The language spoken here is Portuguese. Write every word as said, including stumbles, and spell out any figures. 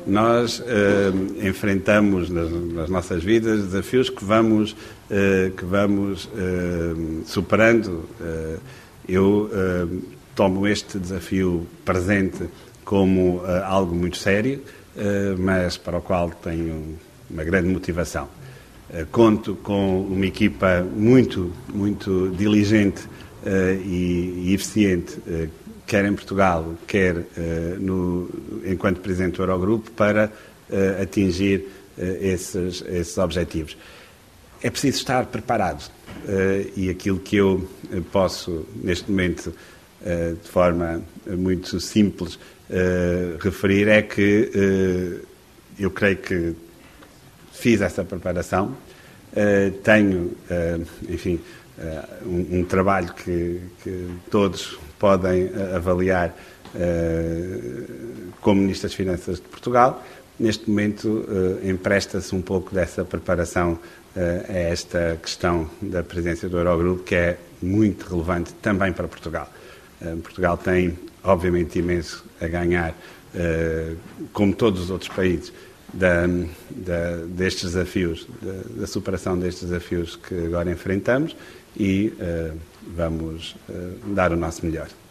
nós eh, enfrentamos nas, nas nossas vidas desafios que vamos, eh, que vamos eh, superando. Eh, eu eh, tomo este desafio presente como eh, algo muito sério, eh, mas para o qual tenho uma grande motivação. Eh, conto com uma equipa muito, muito diligente eh, e, e eficiente, eh, quer em Portugal, quer uh, no, enquanto Presidente do Eurogrupo, para uh, atingir uh, esses, esses objetivos. É preciso estar preparado uh, e aquilo que eu posso, neste momento, uh, de forma muito simples, uh, referir é que uh, eu creio que fiz essa preparação, uh, tenho, uh, enfim, uh, um, um trabalho que, que todos podem avaliar uh, como Ministro das Finanças de Portugal. Neste momento, uh, empresta-se um pouco dessa preparação uh, a esta questão da presidência do Eurogrupo, que é muito relevante também para Portugal. Uh, Portugal tem, obviamente, imenso a ganhar, uh, como todos os outros países, da, da, destes desafios, da, da superação destes desafios que agora enfrentamos, e uh, vamos uh, dar o nosso melhor.